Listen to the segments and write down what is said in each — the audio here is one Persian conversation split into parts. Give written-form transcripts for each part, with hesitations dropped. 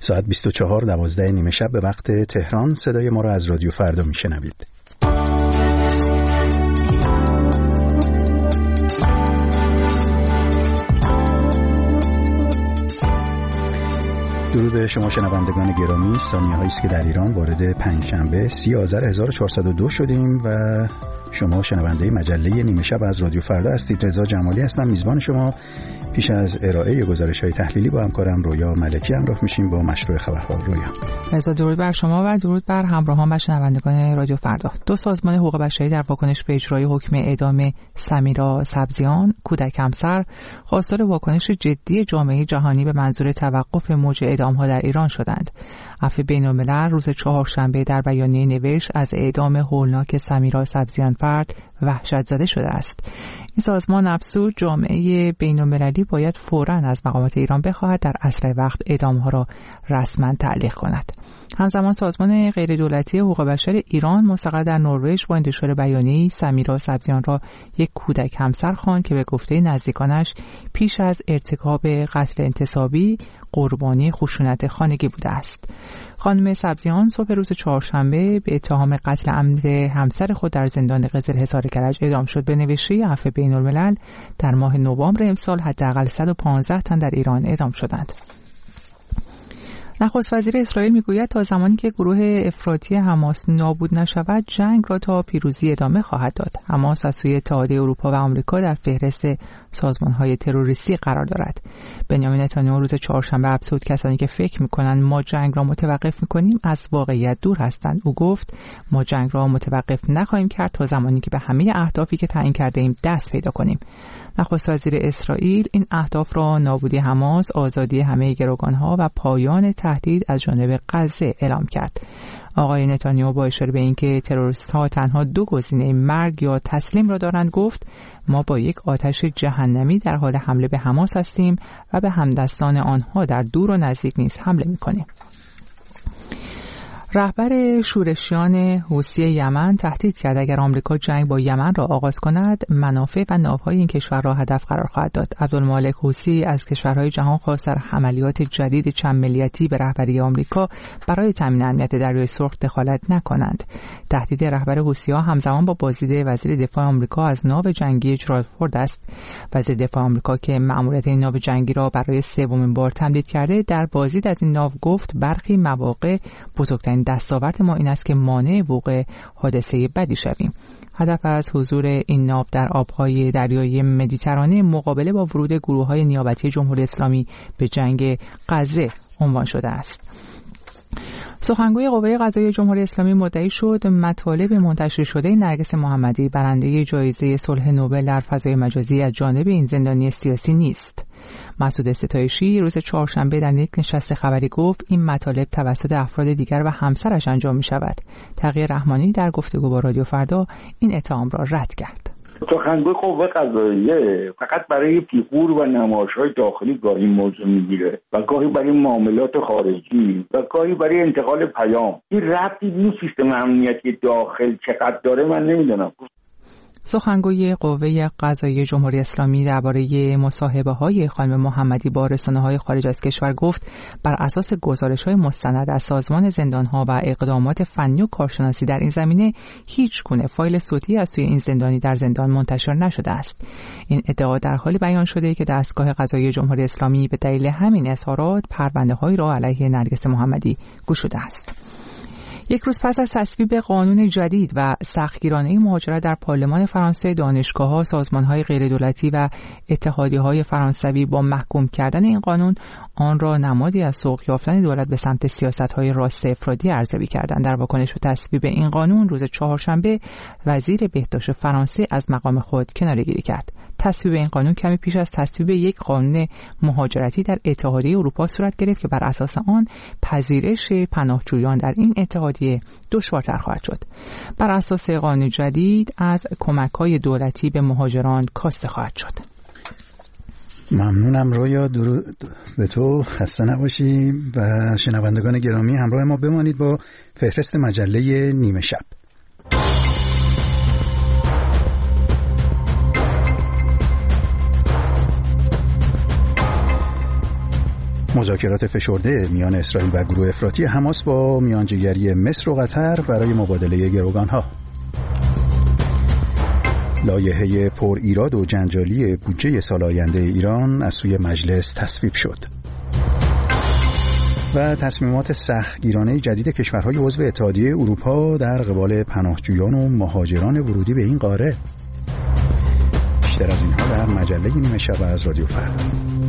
ساعت 24:12 نیمه شب به وقت تهران. صدای ما را از رادیو فردا میشنوید. درود به شما شنوندگان گرامی. ثانیه‌هایی است که در ایران وارد پنجشنبه 30 آذر 1402 شدیم و شما شنونده مجله نیمه شب از رادیو فردا هستید. رضا جمالی هستم، میزبان شما. پیش از ارائه گزارش‌های تحلیلی با همکارم رویا ملکی همراه میشیم با مشروع خبرها. رویا. رضا، درود بر شما و درود بر همراهان و شنوندگان رادیو فردا. دو سازمان حقوق بشری در واکنش به اجرای حکم اعدام سمیرا سبزیان، کودک همسر، خواستار واکنش جدی جامعه جهانی به منظور توقف موج اعدام‌ها در ایران شدند. عفو بین‌الملل روز چهارشنبه در بیانیه نوشت از اعدام هولناک سمیرا سبزیان فرد وحشت زده شده است. این سازمان افزود جامعه بین‌المللی باید فوراً از مقامات ایران بخواهد در اسرع وقت اعدام‌ها را رسما تعلیق کند. همزمان سازمان غیردولتی حقوق بشر ایران مستقر در نروژ با انتشار بیانیه‌ای سمیرا سبزیان را یک کودک همسر خواند که به گفته نزدیکانش پیش از ارتکاب قتل انتصابی قربانی خشونت خانگی بوده است. خانم سبزیان صبح روز چهارشنبه به اتهام قتل عمد همسر خود در زندان قزل کرج اعدام شد. به نوشته عفو بین‌الملل در ماه نوامبر امسال حداقل 115 تن در ایران اعدام شدند. نخست وزیر اسرائیل میگوید تا زمانی که گروه افراطی حماس نابود نشود جنگ را تا پیروزی ادامه خواهد داد. حماس از سوی اتحادیه اروپا و آمریکا در فهرست سازمان‌های تروریستی قرار دارد. بنیامین نتانیاهو روز چهارشنبه افزود کسانی که فکر می‌کنند ما جنگ را متوقف می‌کنیم از واقعیت دور هستند. او گفت ما جنگ را متوقف نخواهیم کرد تا زمانی که به همه اهدافی که تعیین کرده‌ایم دست پیدا کنیم. نخست وزیر اسرائیل این اهداف را نابودی حماس، آزادی همه گروگان‌ها و پایان تهدید از جانب غزه اعلام کرد. آقای نتانیاهو با اشاره به اینکه تروریست‌ها تنها دو گزینه مرگ یا تسلیم را دارند گفت ما با یک آتش جهنمی در حال حمله به حماس هستیم و به همدستان آنها در دور و نزدیک نیز حمله می‌کنیم. رهبر شورشیان حوثی یمن تهدید کرد اگر آمریکا جنگ با یمن را آغاز کند منافع و ناوهای این کشور را هدف قرار خواهد داد. عبدالمالک حوثی از کشورهای جهان خواست در عملیات جدید چند ملیتی به رهبری آمریکا برای تامین امنیت دریای سرخ دخالت نکنند. تهدید رهبر حوثی‌ها همزمان با بازدید وزیر دفاع آمریکا از ناو جنگی جرالفورد است. وزیر دفاع آمریکا که مأموریت این ناو جنگی را برای سومین بار تمدید کرده در بازدید از این ناو گفت برخی مواقع بزرگترین دستاورد ما این است که مانع وقوع حادثه بدی شویم. هدف از حضور این ناو در آبهای دریای مدیترانه مقابله با ورود گروه‌های نیابتی جمهوری اسلامی به جنگ غزه عنوان شده است. سخنگوی قوه قضاییه جمهوری اسلامی مدعی شد مطالب منتشر شده نرگس محمدی برنده جایزه صلح نوبل در فضای مجازی از جانب این زندانی سیاسی نیست. مسعود ستایشی روز چهارشنبه در یک نشست خبری گفت این مطالب توسط افراد دیگر و همسرش انجام می شود. تقی رحمانی در گفتگو با رادیو فردا این اتهام را رد کرد. سخنگوی قوه قضاییه فقط برای پیغور و نمایش‌های داخلی گاهی موضوع میگیره و گاهی برای معاملات خارجی و گاهی برای انتقال پیام. این ربطی به سیستم امنیتی داخل چقدر داره من نمیدونم. سخنگوی قوه قضاییه جمهوری اسلامی درباره مصاحبه‌های خانم محمدی با رسانه‌های خارج از کشور گفت بر اساس گزارش‌های مستند از سازمان زندان‌ها و اقدامات فنی و کارشناسی در این زمینه هیچ گونه فایل صوتی از سوی این زندانی در زندان منتشر نشده است. این ادعا در حالی بیان شده که دستگاه قضایی جمهوری اسلامی به دلیل همین اظهارات پرونده‌هایی را علیه نرگس محمدی گشوده است. یک روز پس از تصویب قانون جدید و سختگیرانه مهاجرت در پارلمان فرانسه، دانشگاه‌ها، سازمان‌های غیردولتی و اتحادیه‌های فرانسوی با محکوم کردن این قانون آن را نمادی از سوق یافتن دولت به سمت سیاست‌های راست افراطی ارزیابی کردند. در واکنش به تصویب این قانون روز چهارشنبه وزیر بهداشت فرانسه از مقام خود کناره‌گیری کرد. تصویب این قانون کمی پیش از تصویب یک قانون مهاجرتی در اتحادیه اروپا صورت گرفت که بر اساس آن پذیرش پناهجویان در این اتحادیه دشوارتر خواهد شد. بر اساس قانون جدید از کمک‌های دولتی به مهاجران کاسته خواهد شد. ممنونم رویا، درود به تو، خسته نباشی و شنوندگان گرامی همراه ما بمانید با فهرست مجله نیمه شب. مذاکرات فشرده میان اسرائیل و گروه افراطی حماس با میانجیگری مصر و قطر برای مبادله گروگانها. لایحه پر ایراد و جنجالی بودجه سال آینده ایران از سوی مجلس تصویب شد. و تصمیمات سختگیرانه جدید کشورهای عضو اتحادیه اروپا در قبال پناهجویان و مهاجران ورودی به این قاره. بیشتر از اینها در مجله نیمه شب از رادیو فردا.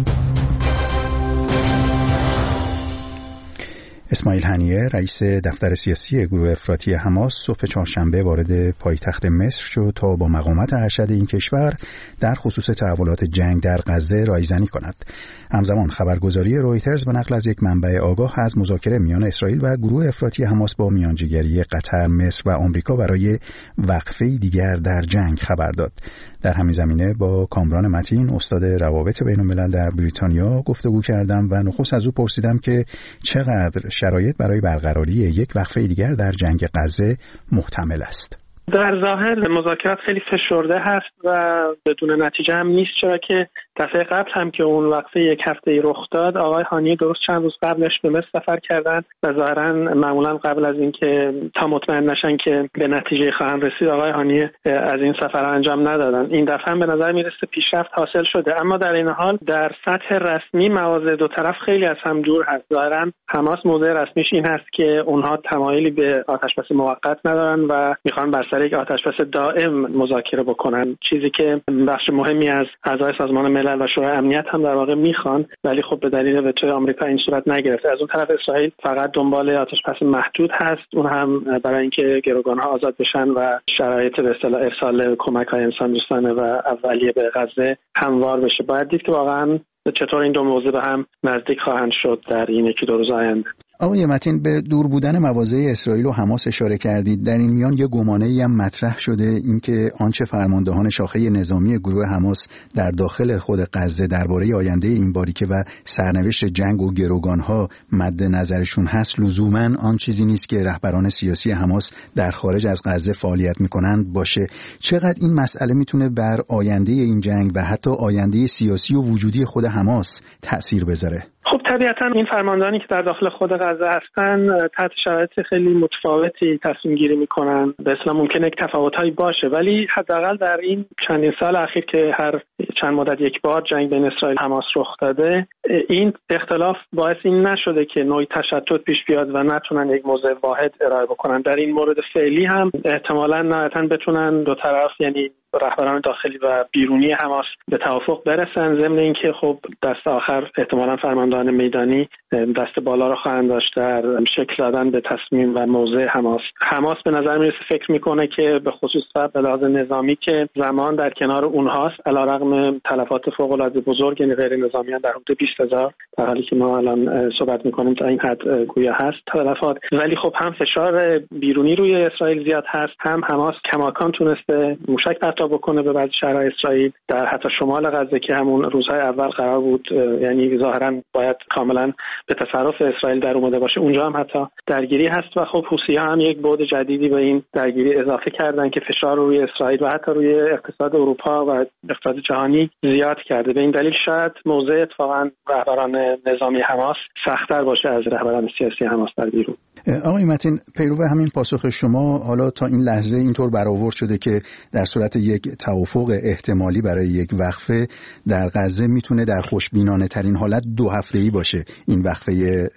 اسماعیل هنیه رئیس دفتر سیاسی گروه افراطی حماس صبح چهارشنبه وارد پایتخت مصر شد تا با مقامات ارشد این کشور در خصوص تحولات جنگ در غزه رایزنی کند. همزمان خبرگزاری رویترز به نقل از یک منبع آگاه از مذاکره میان اسرائیل و گروه افراطی حماس با میانجیگری قطر، مصر و آمریکا برای وقفه دیگر در جنگ خبر داد. در همین زمینه با کامران متین استاد روابط بین الملل در بریتانیا گفتگو کردم و نخست از او پرسیدم که چقدر شرایط برای برقراری یک وقفه دیگر در جنگ غزه محتمل است. در ظاهر مذاکرات خیلی فشرده هست و بدون نتیجه هم نیست، چرا که دفعه قبل هم که اون وقفه یک هفته‌ای رخ داد آقای هانیه درست چند روز قبلش به مصر سفر کردن و ظاهراً معمولاً قبل از اینکه تا مطمئن نشن که به نتیجه خواهند رسید آقای هانیه از این سفر انجام ندادن. این دفعه هم به نظر میرسه پیشرفت حاصل شده، اما در این حال در سطح رسمی مواضع دو طرف خیلی از هم دور هست. ظاهراً حماس موضع رسمیش این هست که اونها تمایلی به آتشبس موقت ندارن و میخوان بر سر یک آتشبس دائم مذاکره بکنن، چیزی که بخش مهمی از اعضای سازمان ملل و شورای امنیت هم در واقع میخوان، ولی خب به دلیل وتوی آمریکا این صورت نگرفته. از اون طرف اسرائیل فقط دنبال آتشبس محدود هست، اون هم برای اینکه گروگانها آزاد بشن و شرایط به اصطلاح ارسال کمک‌های انسان‌دوستانه و اولیه به غزه هموار بشه. باید دید که واقعا چطور این دو موضوع به هم نزدیک خواهند شد در این یکی دو روز آینده. آقای متین، به دور بودن مواضع اسرائیل و حماس اشاره کردید. در این میان یه گمانه‌ای هم مطرح شده، اینکه آنچه فرماندهان شاخه نظامی گروه حماس در داخل خود غزه درباره آینده این باریکه و سرنوشت جنگ و گروگانها مد نظرشون هست لزوماً آن چیزی نیست که رهبران سیاسی حماس در خارج از غزه فعالیت میکنند باشه. چقدر این مسئله میتونه بر آینده این جنگ و حتی آینده سیاسی و وجودی خود حماس تأثیر بذاره؟ خب طبیعتا این فرماندهانی که در داخل خود غزه هستن تحت شرایط خیلی متفاوتی تصمیم گیری میکنن. به اصطلاح ممکنه یک تفاوتایی باشه، ولی حداقل در این چندین سال اخیر که هر چند مدت یک بار جنگ بین اسرائیل و حماس رخ داده، این اختلاف باعث این نشده که نوعی تشتت پیش بیاد و نتونن یک موضع واحد ارائه بکنن. در این مورد فعلی هم احتمالاً نهایتاً بتونن دو طرف، یعنی رهبران داخلی و بیرونی حماس، به توافق برسن، ضمن اینکه خب دست آخر احتمالاً فرماندهان میدانی دست بالا رو خواهند داشت در شکل دادن به تصمیم و موضع حماس. حماس به نظر میرسه فکر میکنه که به خصوص به لحاظ نظامی که زمان در کنار اونهاست، علیرغم تلفات فوق العاده بزرگ، یعنی غیر نظامیان در حدود 20,000 در حالی که ما الان صحبت میکنیم تا این حد گویا هست تلفات، ولی خب هم فشار بیرونی روی اسرائیل زیاد هست، هم حماس کماکان تونسته موشک پرتاب بکنه به بعضی شهرهای اسرائیل در حتی شمال غزه که همون روزهای اول قرار بود، یعنی ظاهرا باید کاملا به تصرف اسرائیل در اومده باشه، اونجا هم حتی درگیری هست و خب حوثی‌ها هم یک بعد جدیدی به این درگیری اضافه کردن که فشار روی اسرائیل و حتی روی اقتصاد اروپا و اقتصاد جهانی زیاد کرده. به این دلیل شاید موضع اتفاقا رهبران نظامی حماس سخت‌تر باشه از رهبران سیاسی حماس در بیرون. آقای متین، پیرو همین پاسخ شما حالا تا این لحظه اینطور برآورد شده که در صورت یک توافق احتمالی برای یک وقفه در غزه میتونه در خوشبینانه ترین حالت 2 هفته‌ای باشه این وقفه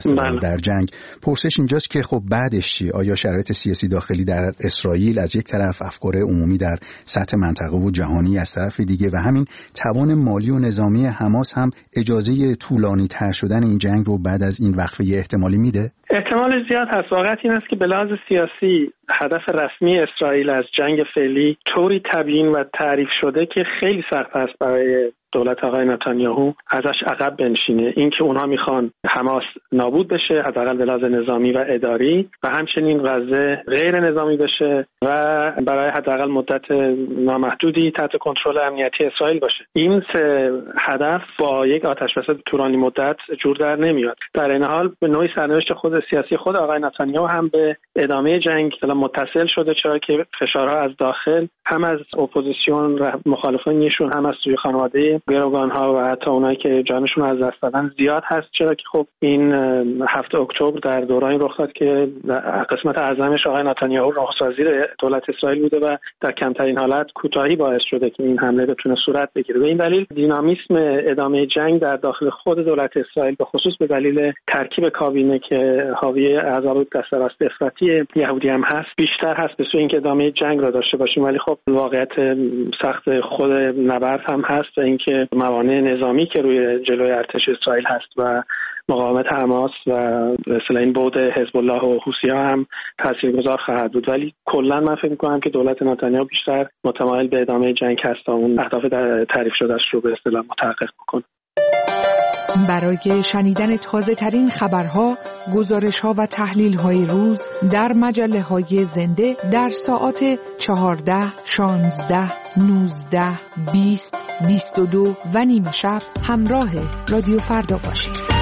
در جنگ. پرسش اینجاست که خب بعدش چی؟ آیا شرایط سیاسی داخلی در اسرائیل از یک طرف، افکار عمومی در سطح منطقه و جهانی از طرف دیگه و همین توان مالی و نظامی حماس هم اجازه طولانی تر شدن این جنگ رو بعد از این وقفه احتمالی میده؟ احتمالش زیاد هست. واقعیت این است که به لحاظ سیاسی هدف رسمی اسرائیل از جنگ فعلی طوری تبیین و تعریف شده که خیلی سخت است برای دولت آقای نتانیاهو ازش عقب بنشینه. این که اونها میخوان حماس نابود بشه، حداقل به لحاظ نظامی و اداری، و همچنین غزه غیر نظامی بشه و برای حداقل مدت نامحدودی تحت کنترل امنیتی اسرائیل باشه. این سه هدف با یک آتشبس طولانی مدت جور در نمیاد. در این حال به نوعی سرنوشت خود سیاسی خود آقای نتانیاهو هم به ادامه جنگ متصل شده، چرا که فشارها از داخل هم از اپوزیسیون مخالفانشون هم از سوی خانواده تعداد گروگان‌ها و حتی اونایی که جانشون از دست دادن زیاد هست، چرا که خب این 7 اکتبر در دورانی رخ داد که قسمت اعظمش آقای نتانیاهو نخست وزیر دولت اسرائیل بوده و در کمترین حالت کوتاهی باعث شده که این حمله بتونه صورت بگیره. به این دلیل دینامیسم ادامه جنگ در داخل خود دولت اسرائیل به خصوص به دلیل ترکیب کابینه که حاوی اعضای دست راست افراطی یهودی هم هست بیشتر هست به سوی اینکه ادامه جنگ را داشته باشیم. ولی خب واقعیت سخت خود نبرد هم هست و اینکه موانع نظامی که روی جلوی ارتش اسرائیل هست و مقاومت حماس و مثلا این بعد حزب الله و حوثی‌ها هم تاثیرگذار خواهد بود. ولی کلا من فکر می‌کنم که دولت نتانیاهو بیشتر متمایل به ادامه جنگ هست تا اون اهداف تعریف شده‌اش رو به اصطلاح متحقق بکنه. برای شنیدن تازه ترین خبرها، گزارش‌ها و تحلیل‌های روز در مجله‌های زنده در ساعات 14, 16, 19, 20, 22 و نیم شب همراه رادیو فردا باشید.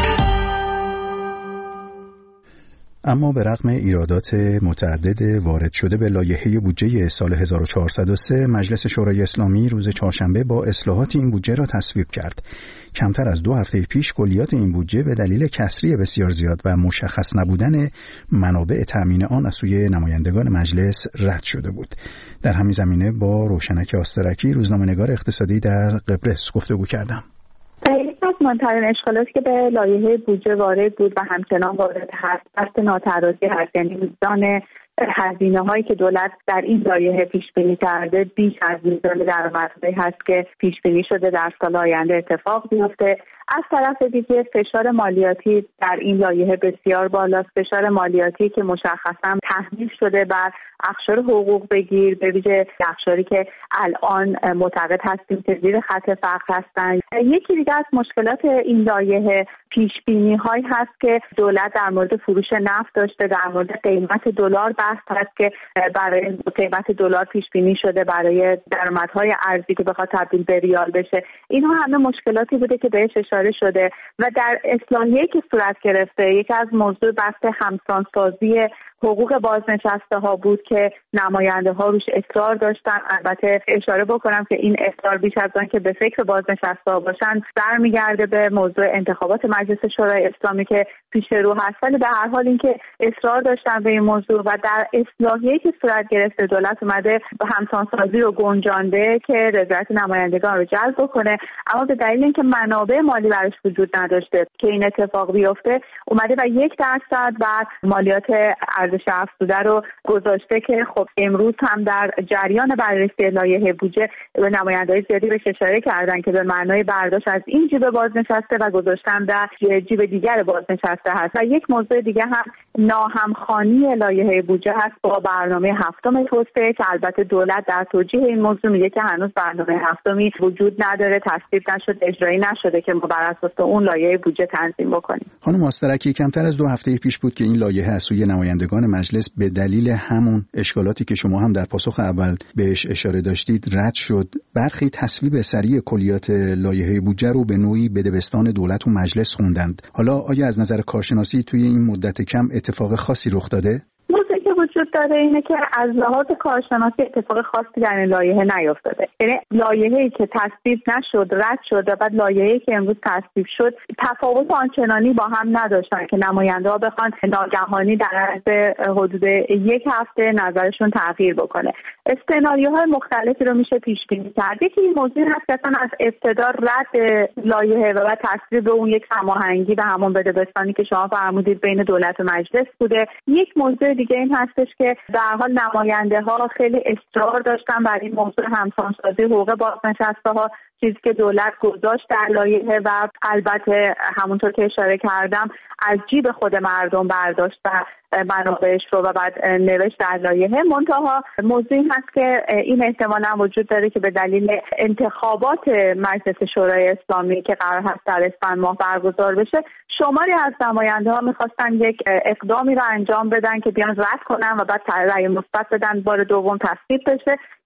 اما به رغم ایرادات متعدد وارد شده به لایحه بودجه سال 1403 مجلس شورای اسلامی روز چهارشنبه با اصلاحات این بودجه را تصویب کرد. کمتر از 2 هفته پیش کلیات این بودجه به دلیل کسری بسیار زیاد و مشخص نبودن منابع تامین آن از سوی نمایندگان مجلس رد شده بود. در همین زمینه با روشنک آسترکی روزنامه‌نگار اقتصادی در قبرس گفتگو کردم. یکی از مهمترین اشکالاتی که به لایحه بودجه وارد بود و همچنان وارد هست بحث ناترازی هست، یعنی میزان هزینه‌هایی که دولت در این لایحه پیش بینی کرده بیش از میزان درآمدهایی هست که پیش بینی شده در سال آینده اتفاق بیفته. از طرف دیگه فشار مالیاتی در این لایحه بسیار بالاست، فشار مالیاتی که مشخصاً تحمیل شده بر اقشار حقوق بگیر، به ویژه اقشاری که الان معتقد هستیم که زیر خط فقر هستند. یکی دیگه از مشکلات این لایحه پیش بینی هایی هست که دولت در مورد فروش نفت داشته، در مورد قیمت دلار بحث هست که برای قیمت دلار پیش بینی شده برای درآمدهای ارزی که بخواد تبدیل به ریال بشه. اینها همه مشکلاتی بوده که بهش اشاره شده و در اصلاحیه‌ای که صورت گرفته یکی از موضوع بحث همسانسازی حقوق بازنشسته ها بود که نماینده ها روش اصرار داشتن. البته اشاره بکنم که این اصرار بیش از آن که به فکر بازنشسته ها باشن برمیگرده به موضوع انتخابات مجلس شورای اسلامی که پیش رو هست، ولی به هر حال اینکه اصرار داشتن به این موضوع و در اصلاحیه‌ای که صورت گرفته دولت اومده همسانسازی رو گنجانده که رضایت نمایندگان رو جلب بکنه، اما به دلیل اینکه منابع مالی براش وجود نداشته که این اتفاق بیفته اومده و 1% بر مالیات ارزش افزوده رو گذاشته که خب امروز هم در جریان بررسی لایحه بودجه به نماینده‌های زیادی بهش اشاره کردن که به معنای برداشت از این جیب بازنشسته و گذاشتن در جیب دیگر بازنشسته هست. و یک موضوع دیگه هم ناهمخوانی لایحه بودجه هست با برنامه هفتم توسعه که البته دولت در توجیه این موضوع میگه که هنوز برنامه هفتمی وجود نداره، تصویب نشده، اجرایی نشده که ما بر اساس اون لایحه بودجه تنظیم بکنیم. خانم آسترکی، کمتر از 2 هفته پیش بود که این لایحه از سوی نمایندگان مجلس به دلیل همون اشکالاتی که شما هم در پاسخ اول بهش اشاره داشتید رد شد. برخی تصویب سریع کلیات لایحه بودجه رو به نوعی بدبستان دولت و مجلس خوندند. حالا آیا از نظر کارشناسی توی این مدت کم اتفاق خاصی رخ داده؟ وجود داره اینه که از لحاظ کارشناسی اتفاق خاصی در این لایحه نیفتاده. یعنی لایحه‌ای که تصویب نشد رد شد و بعد لایحه‌ای که امروز تصویب شد تفاوت آنچنانی با هم نداشتن که نماینده‌ها بخوان ناگهانی در عرض حدود 1 هفته نظرشون تغییر بکنه. سناریوهای مختلفی رو میشه پیش بینی کرد. یکی این موضوع هست که از ابتدا رد لایحه و بعد تصویب اون یک هماهنگی و همون بدبستانی که شما فرمودید بین دولت و مجلس بوده. یک موضوع دیگه این هستش که در حال نماینده ها خیلی اصرار داشتن بر این موضوع همسانسازی حقوق بازنشسته ها، چیزی که دولت گذاشت در لایحه و البته همونطور که اشاره کردم از جیب خود مردم برداشت و منابعش رو و بعد نوشت در لایحه. منتها موضوعی هست که این احتمالاً وجود داره که به دلیل انتخابات مجلس شورای اسلامی که قرار هست در اسفند ماه برگزار بشه شماری از نماینده‌ها می‌خواستن یک اقدامی رو انجام بدن که بیان رد کنن و بعد رأی مثبت بدن بار دوم تصویب بشه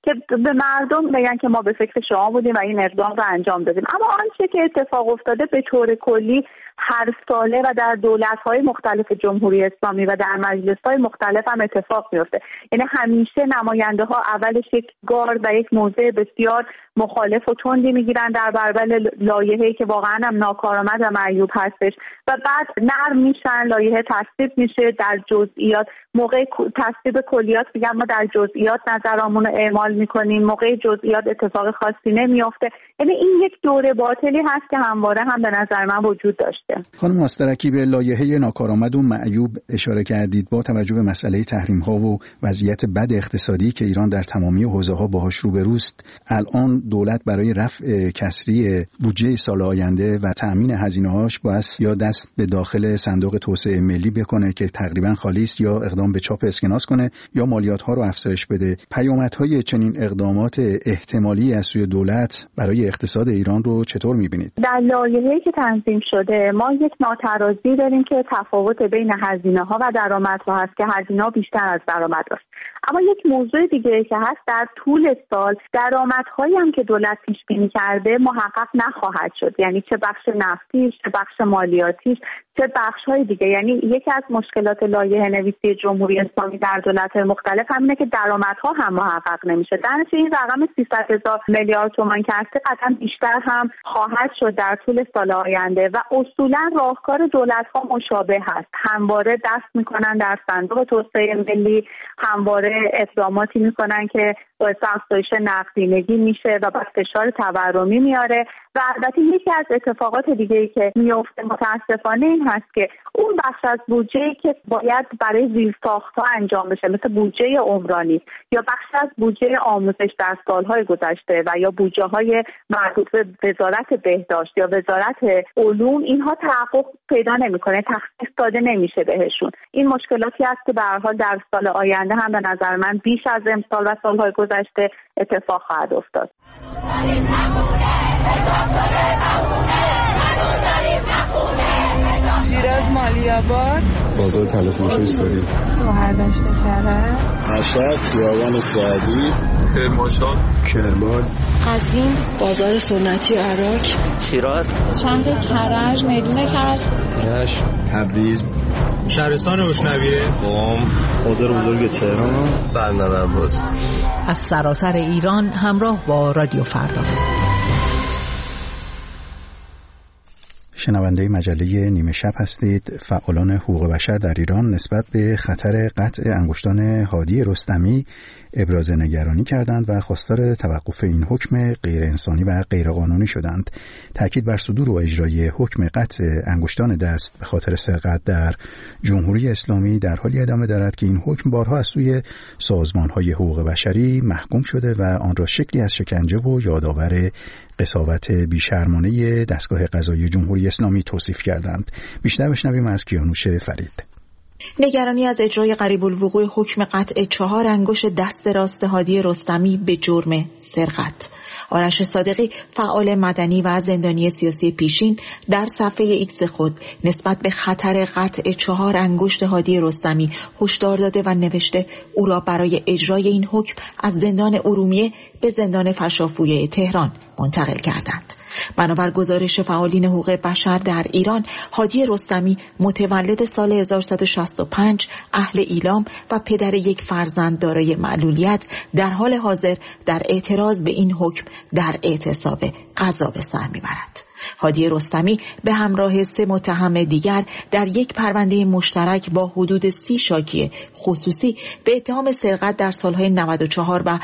که به مردم بگن که ما به فکر شما بودیم و این اقدام رو انجام دادیم. اما آنچه که اتفاق افتاده به طور کلی هر ساله و در دولت‌های مختلف جمهوری اسلامی و در مجلس‌های مختلف هم اتفاق میفته. یعنی همیشه نماینده‌ها اولش یک گارد و یک موضع بسیار مخالف و تندی میگیرن در برابر لایحه‌ای که واقعا هم ناکارآمد و معیوب هستش و بعد نرم میشن، لایحه تصویب میشه، در جزئیات موقع تصویب کلیات میگن ما در جزئیات نظرامون رو اعمال میکنیم، موقع جزئیات اتفاق خاصی نمیفته. یعنی این یک دوره باطلی هست که همواره هم به نظر من وجود داشته. خانم مسترکی، به لایحه ناکارآمد و معیوب اشاره کردید. با توجه به مسئله تحریم‌ها و وضعیت بد اقتصادی که ایران در تمامی حوزه‌ها باهاش روبروست، الان دولت برای رفع کسری بودجه سال آینده و تأمین هزینه‌هاش باید یا دست به داخل صندوق توسعه ملی بکنه که تقریبا خالی است، یا اقدام به چاپ اسکناس کنه، یا مالیات‌ها رو افزایش بده. پیامدهای چنین اقدامات احتمالی از سوی دولت برای اقتصاد ایران رو چطور می‌بینید؟ در لایحه‌ای که تنظیم شده ما یک ناترازی داریم که تفاوت بین هزینه‌ها و درآمدها هست که هزینه‌ها بیشتر از درآمد است. اما یک موضوع دیگه که هست، در طول سال درآمدهایی هم که دولت پیش بینی کرده محقق نخواهد شد. یعنی چه بخش نفتیش، چه بخش مالیاتیش، چه بخش‌های دیگه. یعنی یکی از مشکلات لایحه نویسی جمهوری اسلامی در دولت‌های مختلف همینه که درآمدها هم محقق نمیشه. در نتیجه این رقم 300,000 میلیارد تومان که هست قطعاً بیشتر هم خواهد شد در طول سال آینده و اصولاً راهکار دولت‌ها مشابه هست. همواره دست می‌کنن در صندوق توسعه ملی، همواره اقداماتی می‌کنن که باعث افزایش نقدینگی میشه و بعد فشار تورمی میاره. و البته یکی از اتفاقات دیگه‌ای که میفته متاسفانه این هست که اون بخش از بودجه‌ای که باید برای زیرساخت‌ها انجام بشه، مثل بودجه عمرانی یا بخش از بودجه آموزش در سال‌های گذشته و یا بودجه‌های مربوط به وزارت بهداشت یا وزارت علوم، اینها تحقق پیدا نمی‌کنه، تخصیص داده نمیشه بهشون. این مشکلاتی است که به هر حال در سال آینده هم به نظر من بیش از امسال و سال‌های گذشته اتفاق خواهد افتاد. شیراز مالی‌آباد، بازار تلفروشی سوری، شهردشت کرج، مشهد، خیابان سعدی، کرمانشاه، کرمان، قزوین، بازار سنتی عراق، شیراز، شهر کرج، میدون کرج، رشت، تبریز، شهرستان روشنویه، قم، بازار بزرگ تهران، بندر عباس. از سراسر ایران همراه با رادیو فردا. شنونده مجله نیمه شب هستید. فعالان حقوق بشر در ایران نسبت به خطر قطع انگشتان هادی رستمی ابراز نگرانی کردند و خواستار توقف این حکم غیر انسانی و غیر قانونی شدند. تاکید بر صدور و اجرای حکم قطع انگشتان دست به خاطر سرقت در جمهوری اسلامی در حالی ادامه دارد که این حکم بارها از سوی سازمان‌های حقوق بشری محکوم شده و آن را شکلی از شکنجه و یادآور قساوت بیشرمانه دستگاه قضایی جمهوری اسلامی توصیف کردند. بیشتر بشنویم از کیانوش فرید. نگرانی از اجرای قریب الوقوع حکم قطع 4 انگشت دست راست هادی رستمی به جرم سرقت. آرش صادقی، فعال مدنی و زندانی سیاسی پیشین، در صفحه ایکس خود نسبت به خطر قطع 4 انگشت هادی رستمی هشدار داده و نوشته او را برای اجرای این حکم از زندان ارومیه به زندان فشافویه تهران منتقل کردند. بنابر گزارش فعالین حقوق بشر در ایران، هادی رستمی متولد سال 1165، اهل ایلام و پدر یک فرزند دارای معلولیت، در حال حاضر در اعتراض به این حکم در اعتصاب قضا به سر میبرد. هادی رستمی به همراه 3 متهم دیگر در یک پرونده مشترک با حدود 30 شاکی خصوصی به اتهام سرقت در سالهای 94 و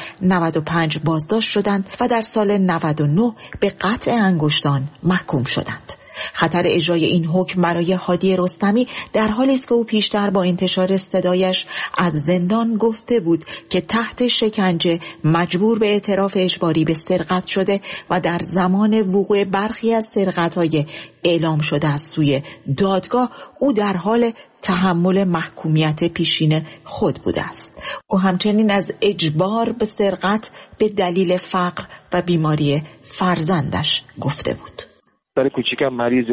95 بازداشت شدند و در سال 99 به قطع انگشتان محکوم شدند. خطر اجرای این حکم برای هادی رستمی در حالی است که او پیشتر با انتشار صدایش از زندان گفته بود که تحت شکنجه مجبور به اعتراف اجباری به سرقت شده و در زمان وقوع برخی از سرقت‌های اعلام شده از سوی دادگاه او در حال تحمل محکومیت پیشین خود بوده است. او همچنین از اجبار به سرقت به دلیل فقر و بیماری فرزندش گفته بود. دختر کوچیکم مریض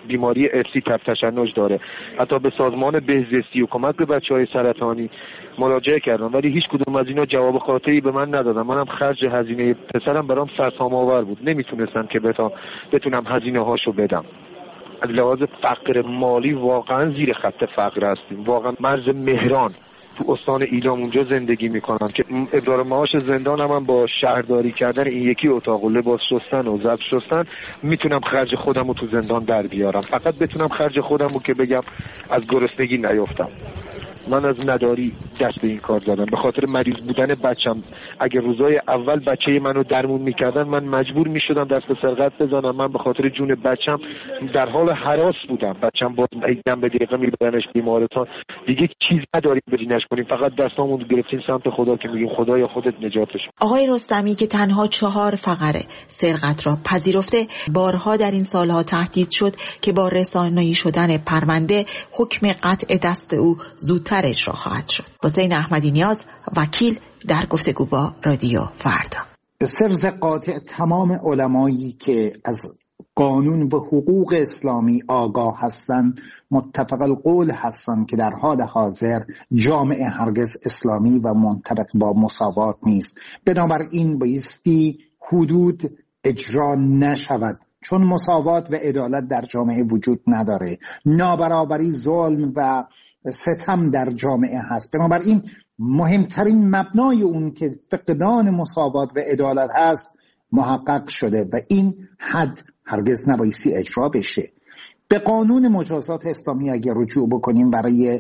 بیماری ارثی تب تشنج داره. حتی به سازمان بهزیستی و کمک به بچه‌های سرطانی مراجعه کردم ولی هیچ کدوم از اینا جواب قاطعی به من ندادن. منم خرج هزینه پسرم برام سرسام‌آور بود، نمیتونستم که بتونم هزینه هاشو بدم. از لحاظ فقر مالی واقعا زیر خط فقر هستیم. واقعا مرز مهران تو استان ایلام اونجا زندگی میکنم که ابرار معاش زندان هم با شهرداری کردن این یکی اتاق و لباس شستن و ظرف شستن میتونم خرج خودم رو تو زندان در بیارم. فقط بتونم خرج خودم رو که بگم از گرسنگی نیفتم. من از نداری دست به این کار زدم. به خاطر مریض بودن بچم اگه روزای اول بچه منو درمون میکردن من مجبور میشدم دست به سرقت بزنم. من به خاطر جون بچم در حال هراس بودم. بچم باز دم به دقیقه میبرنش بیمارستان. دیگه چیز نداریم بدینش کنیم، فقط دستامون گرفتیم سمت خدا که میگیم خدایا خودت نجاتش. آقای رستمی که تنها 4 فقره سرقت را پذیرفته، بارها در این سالها تهدید شد که با رسانه‌ای شدن پرونده حکم قطع دست او زودتر اجرا خواهد شد. حسین احمدی نیاز، وکیل، در گفتگو با رادیو فردا. سرز قاطع تمام علمایی که از قانون و حقوق اسلامی آگاه هستند متفق القول هستند که در حال حاضر جامعه هرگز اسلامی و منطبق با مساوات نیست. بنابراین بایستی حدود اجرا نشود، چون مساوات و عدالت در جامعه وجود نداره. نابرابری، ظلم و ستم در جامعه هست. بنابراین مهمترین مبنای اون که فقدان مساوات و عدالت هست محقق شده و این حد هرگز نبایستی اجرا بشه. به قانون مجازات اسلامی اگر رجوع بکنیم برای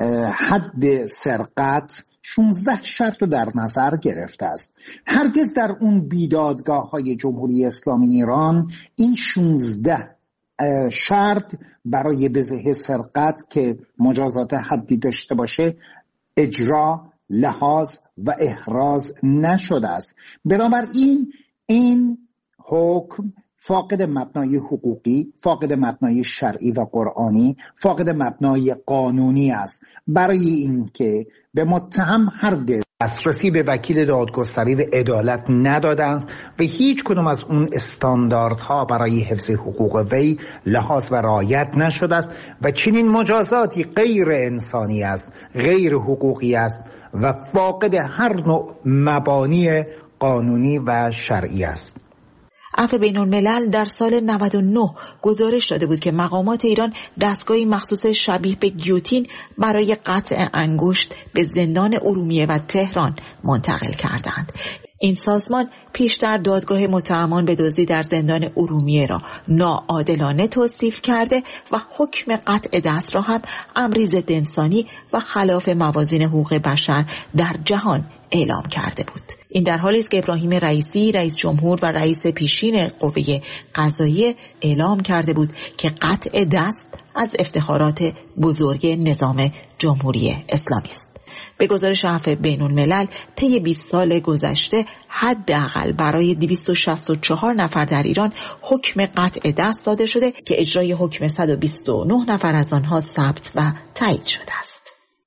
حد سرقت 16 شرط رو در نظر گرفته است. هرگز در اون بیدادگاه‌های جمهوری اسلامی ایران این 16 شرط برای بزه سرقت که مجازات حدی داشته باشه اجرا، لحاظ و احراز نشده است. بنابراین این حکم فاقد مبنای حقوقی، فاقد مبنای شرعی و قرآنی، فاقد مبنای قانونی است. برای این که به متهم هرگز دسترسی به وکیل دادگستری و عدالت ندادند و هیچ کدام از اون استانداردها برای حفظ حقوق وی لحاظ و رعایت نشده است و چنین مجازاتی غیر انسانی است، غیر حقوقی است و فاقد هر نوع مبانی قانونی و شرعی است. عفو بین‌الملل در سال 99 گزارش داده بود که مقامات ایران دستگاهی مخصوص شبیه به گیوتین برای قطع انگشت به زندان ارومیه و تهران منتقل کردند. این سازمان پیشتر دادگاه متهمان به دزدی در زندان ارومیه را ناعادلانه توصیف کرده و حکم قطع دست را هم امری ضد انسانی و خلاف موازین حقوق بشر در جهان اعلام کرده بود. این در حالی است که ابراهیم رئیسی رئیس جمهور و رئیس پیشین قوه قضاییه اعلام کرده بود که قطع دست از افتخارات بزرگ نظام جمهوری اسلامی است. به گزارش عفو بین‌الملل طی 20 سال گذشته حداقل برای 264 نفر در ایران حکم قطع دست صادر شده که اجرای حکم 129 نفر از آنها ثبت و تایید شده است.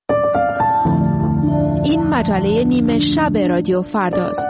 این مجله نیمه شب رادیو فرداست.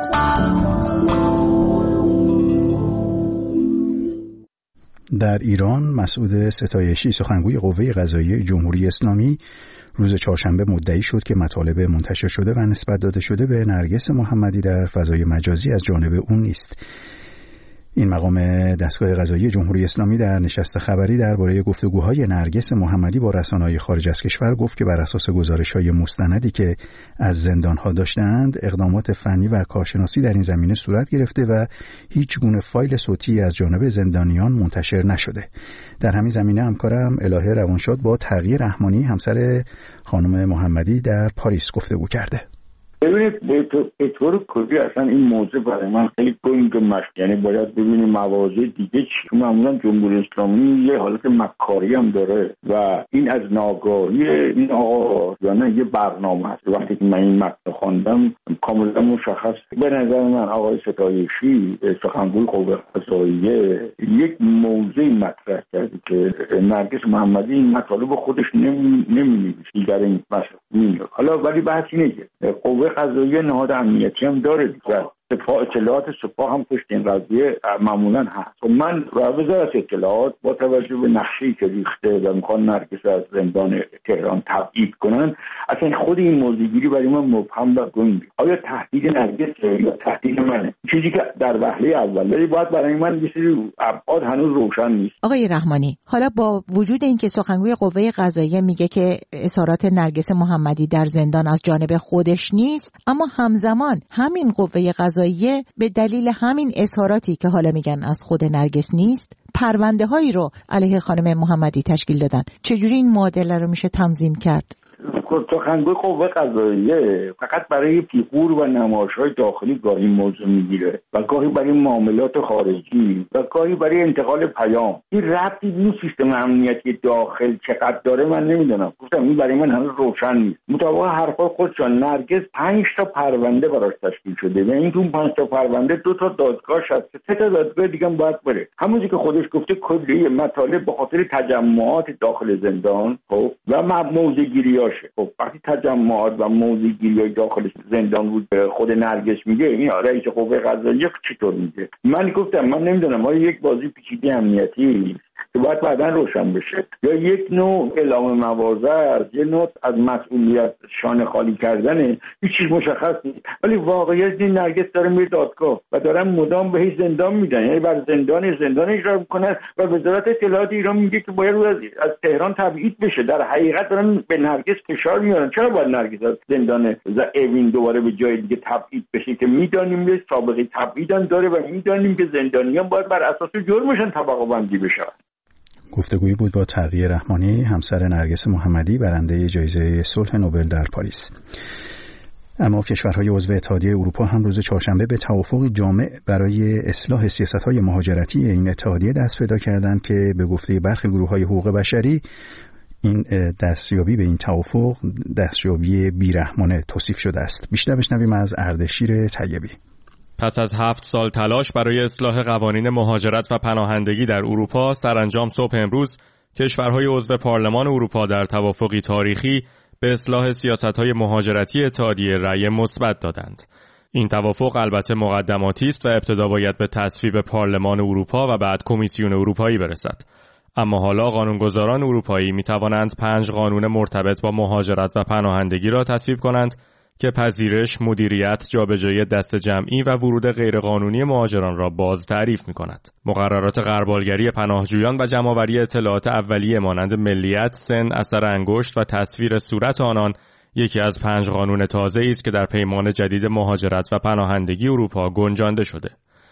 در ایران مسعود ستایشی سخنگوی قوه قضاییه جمهوری اسلامی روز چهارشنبه مدعی شد که مطالب منتشر شده و نسبت داده شده به نرگس محمدی در فضای مجازی از جانب اون نیست. این مقام دستگاه قضایی جمهوری اسلامی در نشست خبری درباره گفتگوهای نرگس محمدی با رسانه‌های خارج از کشور گفت که بر اساس گزارش‌های مستندی که از زندان‌ها داشتند اقدامات فنی و کارشناسی در این زمینه صورت گرفته و هیچ گونه فایل صوتی از جانب زندانیان منتشر نشده. در همین زمینه همکارم الهه روانشاد با تغییر رحمانی همسر خانم محمدی در پاریس گفتگو کرده. ببینید به طور کلی اصلا این موضوع برای من خیلی گنگ مشک، یعنی باید ببینیم مواضع دیگه چی. معمولا جمهوری اسلامی یه حالت مکاری هم داره و این از ناگاهی این آقا یعنی یه برنامه است. وقتی که من این متن خواندم کاملا مشخص. به نظر من آقای ستایشی سخنگوی قوه قضاییه یک موضوع مطرح کرده که نرگس محمدی این مطالب خودش نمی‌نویسه در این مسئله. حالا ولی بحث اینه که قوه قضاییه نهاد امنیتی هم داره دیگه. اطلاعات سپاه هم پشت این قضیه معمولا هست. من وزارت اطلاعات با توجه به نقشه‌ای که ریخته و میخوان نرگس از زندان تهران تبعید کنن، اصلا خود این موضوعگیری برای من مبهم و گنگ. آیا تهدید نرگس یا تهدید منه؟ چیزی که در وهله اولی باید برای من یه سری ابعاد هنوز روشن نیست. آقای رحمانی، حالا با وجود اینکه سخنگوی قوه قضاییه میگه که اظهارات نرگس محمدی در زندان از جانب خودش نیست، اما همزمان همین قوه قضاییه به دلیل همین اظهاراتی که حالا میگن از خود نرگس نیست، پرونده هایی رو علیه خانم محمدی تشکیل دادن. چجوری این معادله رو میشه تنظیم کرد؟ سخنگوی قوه قضاییه فقط برای پیغور و نمایش‌های داخلی گاهی موضوع میگیره و گاهی برای معاملات خارجی و گاهی برای انتقال پیام. این ربطی به سیستم امنیتی داخل چقدر داره من نمیدونم. گفتم این برای من هنوز روشن نیست. مطابق حرفای خودشان نرگس 5 تا پرونده براش تشکیل شده و این تو 5 تا پرونده 2 تا دادگاه هست، 3 تا دادگاه دیگه هم باید بره. همونجوری که خودش گفته کلیه مطالب به خاطر تجمعات داخل زندان و موضع‌گیریاشه. وقتی تجمعات و موضع‌گیری داخل زندان بود خود نرگس میگه، این رئیس قوه قضاییه چطور میگه؟ من گفتم من نمیدونم، آیا یک بازی پیچیده امنیتی که باید بعداً روشن بشه یا یک نوع اعلام مواضع است، یه نوع از مسئولیت شانه خالی کردن، هیچ چیز مشخص نیست. ولی واقعیت این نرگس داره میره دادگاه و دارن مدام بهش زندان میدن، یعنی بر زندان اجرا میکنن و وزارت اطلاعات ایران میگه که باید از تهران تبعید بشه. در حقیقت دارن به نرگس فشار میارن. چرا باید نرگس از زندان اوین دوباره به جای دیگه تبعید بشه که میدانیم یه سابقه تبعید هم داره و میدانیم که زندانیان باید بر اساس جرمشون طبقه بندی بشن. گفتگویی بود با تقی رحمانی، همسر نرگس محمدی، برنده جایزه صلح نوبل در پاریس. اما کشورهای عضو اتحادیه اروپا هم روز چهارشنبه به توافق جامع برای اصلاح سیاست‌های مهاجرتی این اتحادیه دست پیدا کردند که به گفته برخی گروه‌های حقوق بشری این دستیابی به این توافق دستیابی بیرحمانه توصیف شده است. بیشتر بشنویم از اردشیر طیبی. پس از 7 سال تلاش برای اصلاح قوانین مهاجرت و پناهندگی در اروپا، سرانجام صبح امروز کشورهای عضو پارلمان اروپا در توافقی تاریخی به اصلاح سیاست‌های مهاجرتی اتحادیه رأی مثبت دادند. این توافق البته مقدماتی است و ابتدا باید به تصویب پارلمان اروپا و بعد کمیسیون اروپایی برسد. اما حالا قانونگذاران اروپایی می‌توانند 5 قانون مرتبط با مهاجرت و پناهندگی را تصویب کنند که پذیرش، مدیریت، جابجایی دست جمعی و ورود غیرقانونی مهاجران را باز تعریف می‌کند. مقررات غربالگری پناهجویان و جمع‌آوری اطلاعات اولیه مانند ملیت، سن، اثر انگشت و تصویر صورت آنان یکی از 5 قانون تازه‌ای است که در پیمان جدید مهاجرت و پناهندگی اروپا گنجانده شده.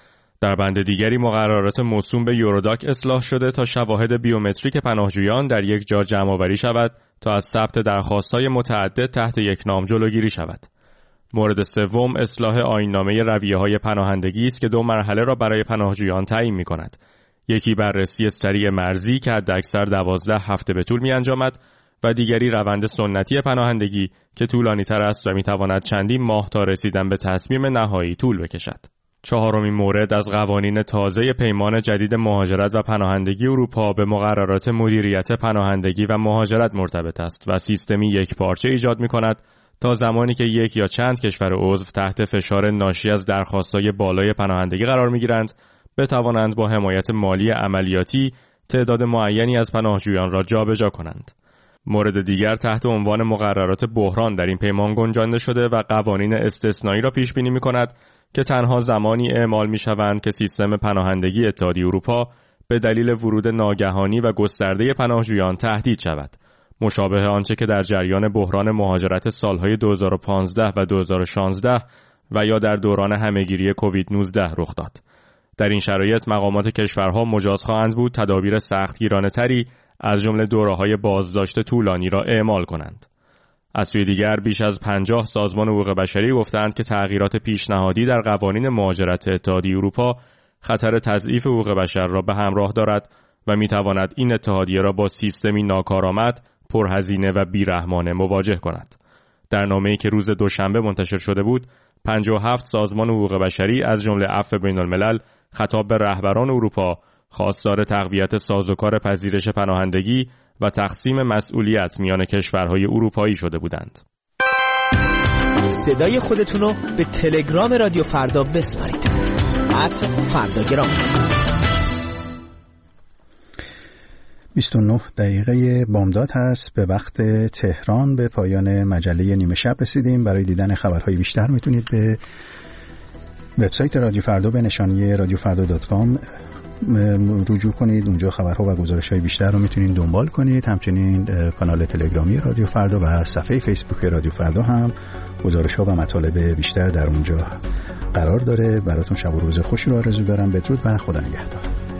در بند دیگری مقررات موسوم به یوروداک اصلاح شده تا شواهد بیومتریک پناهجویان در یک جا جمع‌آوری شود تا از ثبت درخواست‌های متعدد تحت یک نام جلوگیری شود. مورد سوم اصلاح آیین‌نامه رویه‌های پناهندگی است که 2 مرحله را برای پناهجویان تعیین می‌کند. یکی بررسی سریع مرزی که حداکثر 12 هفته به طول می‌انجامد و دیگری روند سنتی پناهندگی که طولانی‌تر است و می‌تواند چندین ماه تا رسیدن به تصمیم نهایی طول بکشد. 4مین مورد از قوانین تازه پیمان جدید مهاجرت و پناهندگی اروپا به مقررات مدیریت پناهندگی و مهاجرت مرتبط است و سیستمی یک پارچه ایجاد می‌کند تا زمانی که یک یا چند کشور عضو تحت فشار ناشی از درخواست‌های بالای پناهندگی قرار می‌گیرند، بتوانند با حمایت مالی عملیاتی تعداد معینی از پناهجویان را جابجا کنند. مورد دیگر تحت عنوان مقررات بحران در این پیمان گنجانده شده و قوانین استثنایی را پیش بینی می‌کند که تنها زمانی اعمال می‌شوند که سیستم پناهندگی اتحادیه اروپا به دلیل ورود ناگهانی و گسترده پناهجویان تهدید شود، مشابه آنچه که در جریان بحران مهاجرت سالهای 2015 و 2016 و یا در دوران همه‌گیری کووید 19 رخ داد. در این شرایط مقامات کشورها مجاز خواهند بود تدابیر سختگیرانه‌تری از جمله دوره‌های بازداشت طولانی را اعمال کنند. از سوی دیگر بیش از 50 سازمان حقوق بشری گفتند که تغییرات پیشنهادی در قوانین مهاجرت اتحادیه اروپا خطر تضعیف حقوق بشر را به همراه دارد و می‌تواند این اتحادیه را با سیستمی ناکارآمد، پرهزینه و بیرحمانه مواجه کند. در نامه‌ای که روز دوشنبه منتشر شده بود، 57 سازمان حقوق بشری از جمله عفو بین‌الملل خطاب به رهبران اروپا خواستار تقویت سازوکار پذیرش پناهندگی و تقسیم مسئولیت میان کشورهای اروپایی شده بودند. صدای خودتون رو به تلگرام رادیو فردا بسپارید. @فرداگرام. 29 دقیقه بامداد هست، به وقت تهران. به پایان مجله نیمه شب رسیدیم. برای دیدن خبرهای بیشتر میتونید به وبسایت رادیو فردا به نشانی radiofarda.com رجوع کنید. اونجا خبرها و گزارش‌های بیشتر رو میتونید دنبال کنید. همچنین کانال تلگرامی رادیو فردا و صفحه فیسبوک رادیو فردا هم گزارش‌ها و مطالب بیشتر در اونجا قرار داره. براتون شب و روز خوشی رو آرزو دارم. بدرود و خدا نگهدار.